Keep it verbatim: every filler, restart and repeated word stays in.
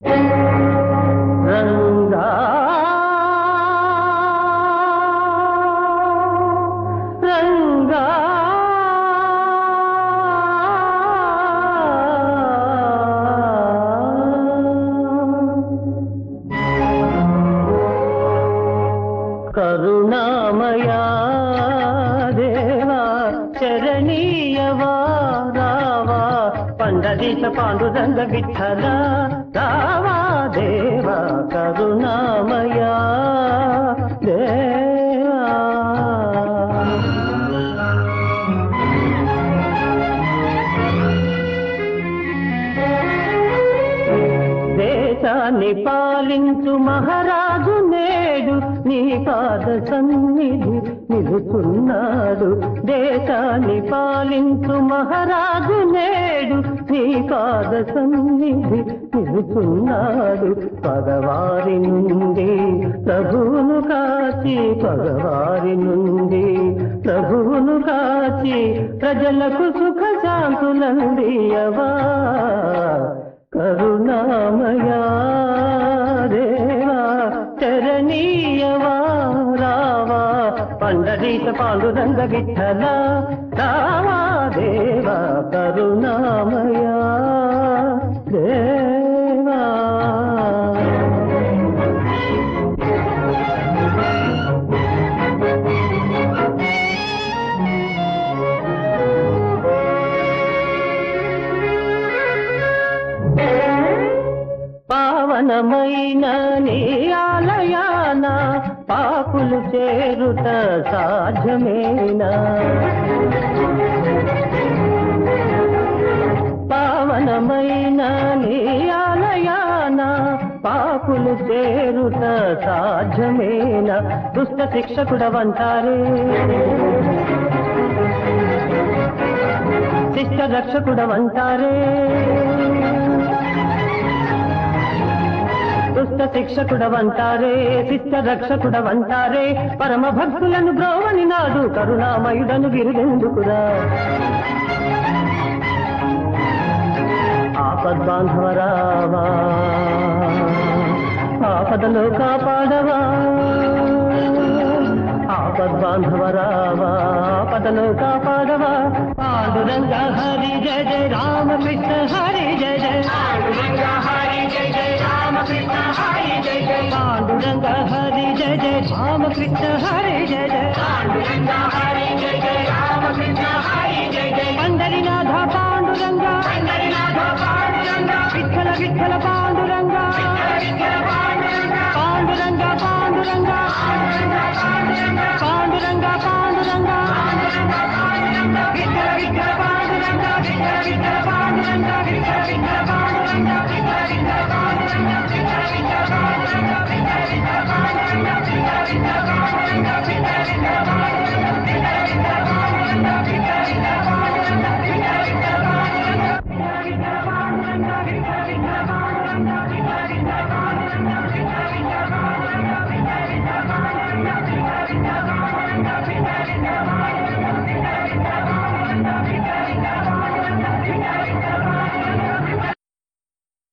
రంగా రంగా కరుణామయా దేవా చరణీయవా రావా పండరీశ పాండురంగ విఠల రావా దేవా కరుణామయా దేవా. దేశాన్ని పాలించు మహారాజు నేడు నీ పాద సన్నిధి నిలుచున్నాడు. దేశాన్ని పాలించు మహారాజు నేడు నీ పాద సన్నిధి నిలుచున్నాడు. పగవారి నుండి ప్రభువును కాచి పగవారి నుండి ప్రభువును కాచి ప్రజలకు సుఖ శాంతులందియవా కరుణామయా దేవా చరణీయవా రావా పండరీశ పాండురంగ విఠల రావా దేవా కరుణామయా దేవా. పావనమైన నీ ఆలయాన పాపులు చేరుట సాధ్యమేనా? పావనమైన నీ ఆలయాన పాపులు చేరుట సాధ్యమేనా? దుష్ట శిక్షకుడవంటారే శిష్ట రక్షకుడవంటారే దుష్ట శిక్షకుడవంటారే శిష్ట రక్షకుడవంటారే పరమ భక్తులను బ్రోవని నాడు కరుణామయుడను బిరుదెందుకురా? ఆపద్బాంధవరావా ఆపదలో కాపాడవా ఆపద్బాంధవరావా ఆపదలో కాపాడవా పాండురంగ హరి జయ జయ రామకృష్ణ హరి జయ జయ పాండురంగ హరి జయ జయ రామకృష్ణ హరి జయ జయ పాండురంగ హరి జయ జయ రామకృష్ణ హరి జయ జయ పాండురంగ హరి జయ జయ రామకృష్ణ హరి జయ జయ పండరినాథ పాండురంగ పండరినాథ పాండురంగ విఠల విఠల పాండురంగ విఠల పాండురంగ పాండురంగ పాండురంగ పాండురంగ పాండురంగ విఠల విఠల పాండురంగ విఠల విఠల పాండురంగ విఠల విఠల